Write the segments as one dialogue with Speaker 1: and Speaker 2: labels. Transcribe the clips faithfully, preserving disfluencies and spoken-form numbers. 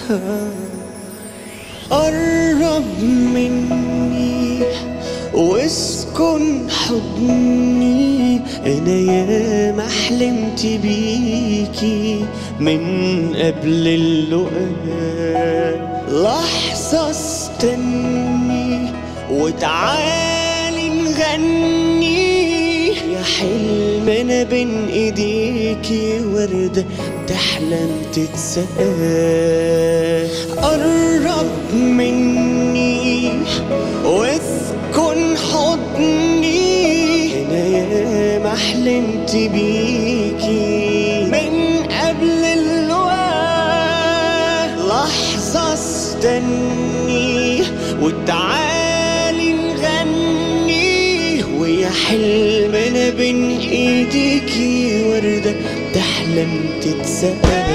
Speaker 1: قرب مني واسكن حضني، انا ياما حلمت بيكي من قبل اللقاء. لحظة استني وتعالي نغني، يا حلم انا بين ايديكي وردة تحلم تتسقى. قرب مني واسكن حضني، انا ياما حلمت بيكي من قبل اللقاء. لحظة استني وتعالي نغني، ويا حلم انا بين ايديكي وردة تحلم تتسقى.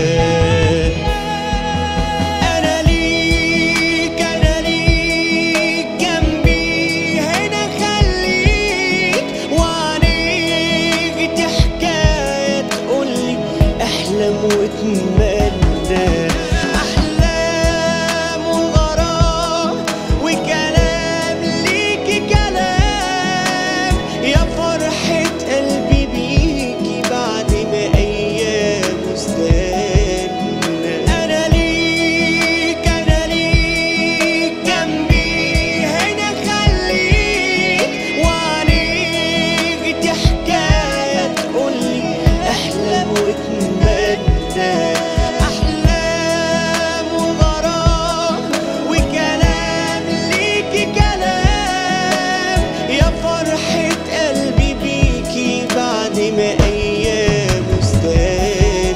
Speaker 1: واتمنى احلام وغرام وكلام ليكي كلام، يا فرحة قلبي بيكي بعد ما ايام استنى. انا ليك انا ليك جنبي هنا خليك، وعليك دي حكاية تقولي احلم واتمنى. أحلام وغرام وكلام ليكي كلام، يا فرحة قلبي بيكي بعد ما أيام استنى.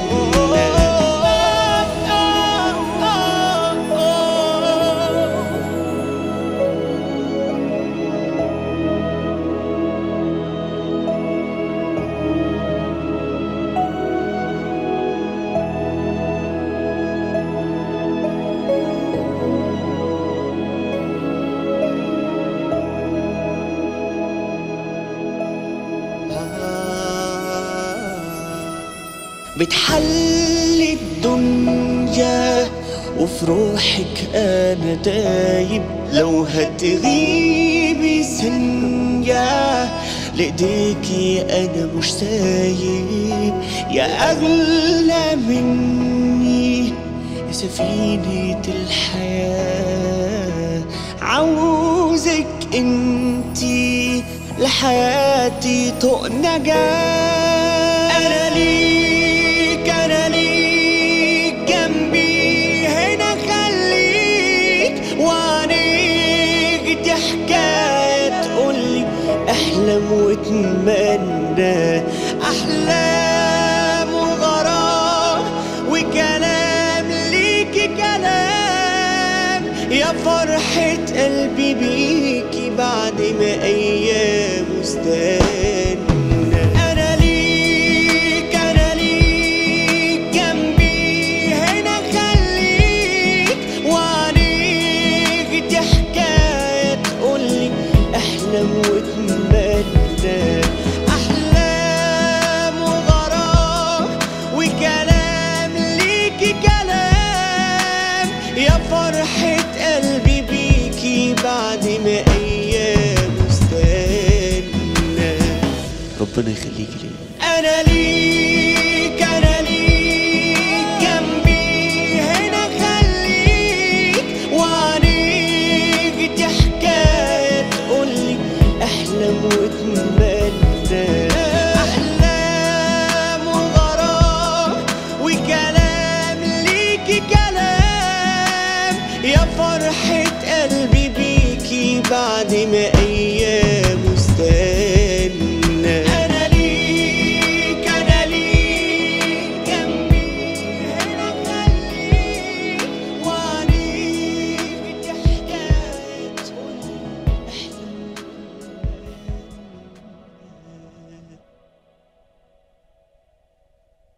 Speaker 1: بتحلي الدنيا وفي روحك انا دايب، لو هتغيبي ثانية لإيديكي انا مش سايب. يا اغلى مني يا سفينة الحياة، عاوزك انتي لحياتي طوق نجاة. انا ليك انا ليك جنبي هنا خليك، وعنيك دي حكاية تقولي احلم واتمنى. احلام وغرام وكلام ليكي كلام، يا فرحة قلبي بيكي بعد ما ايام استنى. انا ليك انا ليك جنبي هنا خليك، وعليك دي حكاية تقولي احلم واتمنى. احلام وغرام وكلام ليكي كلام، يا فرحة قلبي بيكي بعد ما ايام استنى. ربنا يخليكي ليا. انا ليك انا ليك جنبي هنا خليك، وعنيك دي حكاية تقولي احلم واتمنى. احلام وغرام وكلام ليكي كلام، يا فرحة قلبي بيكي بعد ما ايام استنى.